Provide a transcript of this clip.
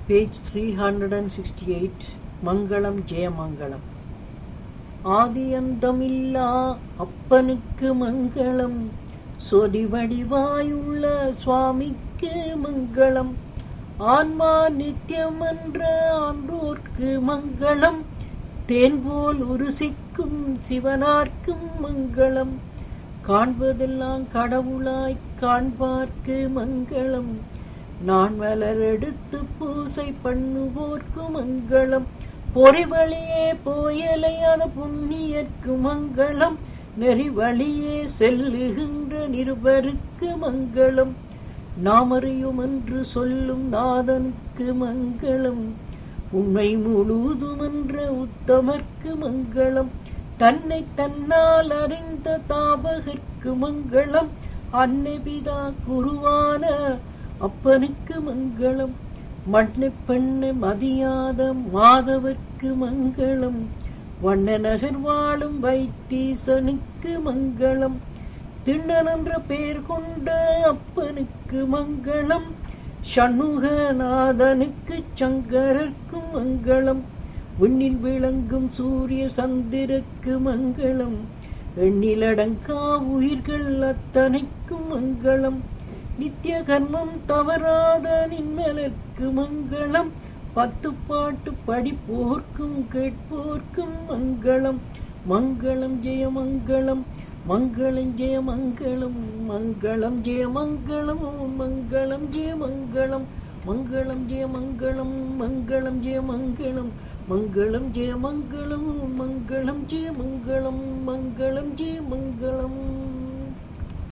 Page 368 மங்களம் ஜெயமங்கலம். ஆதியந்தமில்லா அப்பனுக்கு மங்களம், சொதி வடிவாயுள்ள சுவாமிக்கு மங்களம், ஆன்மா நித்தியம் என்ற ஆன்றோர்க்கு மங்களம், தேன் போல் உருசிக்கும் சிவனார்க்கும் மங்களம், காண்பதெல்லாம் கடவுளாய் காண்பார்க்கு மங்களம், நான் மலர் எடுத்து பூசை பண்ணுவோர்க்கு மங்களம், பொறிவழியே போயலையான புண்ணியர்க்கு மங்களம், நெறிவழியே செல்லுகின்ற நிருபருக்கு மங்களம், நாமறியும் என்று சொல்லும் நாதனுக்கு மங்களம், உண்மை முழுதும் என்ற உத்தமர்க்கு மங்களம், தன்னை தன்னால் அறிந்த தாபகர்க்கு மங்களம், அன்னை பிதா குருவான அப்பனுக்கு மங்களம், மண்ணை பெண்ணை மதியாத மாதவர்க்கு மங்களம், வண்ண நகர் வாழும் வைத்தீசனுக்கு மங்களம், திண்ணன் என்ற பெயர் கொண்ட அப்பனுக்கு மங்களம், சண்முகநாதனுக்கு சங்கரர்க்கு மங்களம், விண்ணில் விளங்கும் சூரிய சந்திரக்கு மங்களம், எண்ணிலடங்கா உயிர்கள் அத்தனைக்கும் மங்களம், நித்திய கர்மம் தவறாத நின்மலர்க்கு மங்களம், 10 பாட்டு படிப்போர்க்கும் கேட்போர்க்கும் மங்களம், மங்களம் ஜெயமங்கலம், மங்களம் ஜெயமங்கலம், மங்களம் ஜெயமங்கலம், மங்களம் ஜெயமங்கலம், மங்களம் ஜெயமங்கலம், மங்களம் ஜெயமங்கலம், மங்களம் ஜெயமங்கலம், மங்களம் ஜெயமங்கலம், மங்களம் ஜெயமங்கலம்.